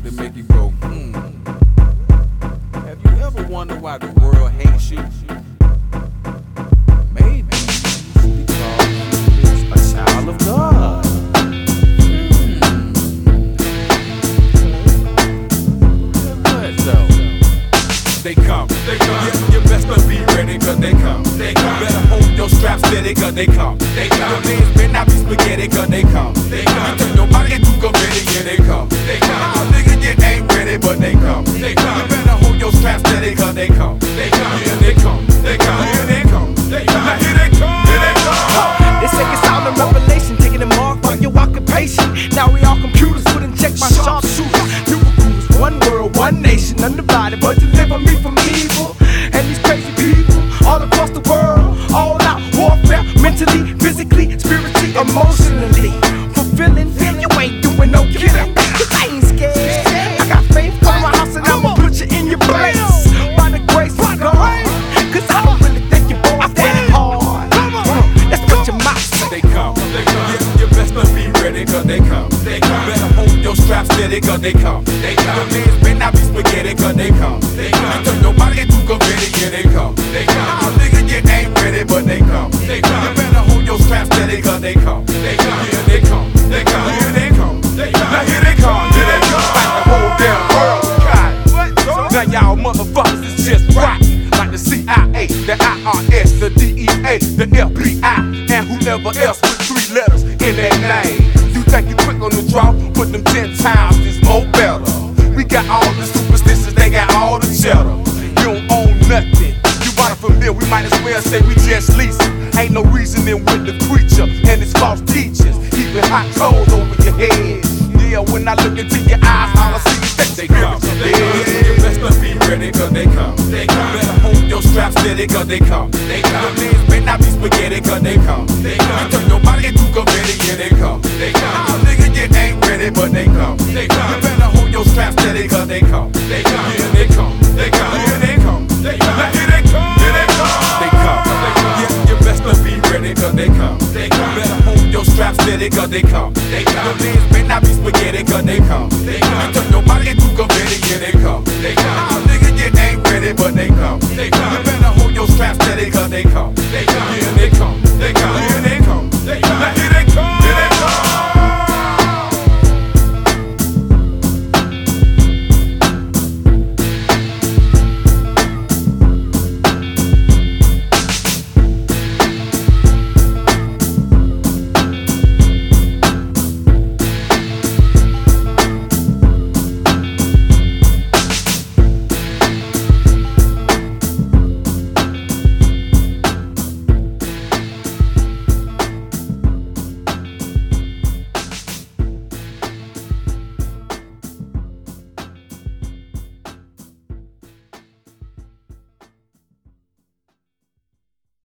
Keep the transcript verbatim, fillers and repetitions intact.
to make you go, hmm. Have you ever wondered why the world hates you? Maybe because it's a child of God. They come, they come. You, you best to be ready, cause they come. They come. You better hold your straps steady, cause they come. They come. Your legs better not be spaghetti, cause they come. They come. You turn your body into confetti, yeah, they come. They come. Nah, nigga, you ain't ready, but they come. They come. You better hold your straps steady, cause they come. They come. Yeah, they come. They come. Here they come. They come. Now here they come. Here they come. They say it's all in revelation, taking the mark for your occupation. Now we all computers, wouldn't check my sharpshooter. You recruits, one world, one nation, undivided, but deliver me from evil. And these crazy people all across the world, all out warfare, mentally, physically, spiritually, emotionally. Fulfilling, you ain't doing no kidding. Cause I ain't scared. I got faith, come to my house and I'ma put you in your place. By the grace of God, cause I don't really think you're boys that hard. Let's put your mouth. They come, they come. You, you best to be ready, cause they come. They come. You better hold your straps steady, cause they come. They come. Your legs better not be spaghetti, cause they come. They come. You turn your body into confetti, yeah, they come. They come. Nah, nigga, you ain't ready, but they come. They come. You better hold your straps steady, cause they come. They come. Yeah, they come. They come. Here they come. They come. Now here they come. Here they come. Like the whole damn world. God. Now y'all motherfuckers is just rotten. Like the C I A, the I R S, the D E A, the F B I, and whoever else with three letters in their name. You think you quick on the draw? Put them ten times, it's more better. We got all the superstitions, they got all the cheddar. You don't own nothing. You bought it from there, we might as well say we just leasing. Ain't no reasoning with the creature and its false teachers. Keeping hot coals over your head. Yeah, when I look into your eyes, all I see is that they come. They come. You best to be ready, cause they come. They come. You better hold your straps steady, cause they come. They come. Your legs better not be spaghetti, cause they come. They come. You turn your body into confetti, yeah, they come. They come. Nah, nigga, you ain't ready, but they come. They come. You better hold your straps steady, cause they come. They come. Here they come. They come. Here they come. They come. Now here they come. Here they come. They come. They come. You, you best to be ready, cause they come. They come. You better hold your straps steady, cause they come. They come. Your legs better not be spaghetti, cause they come. They come. You turn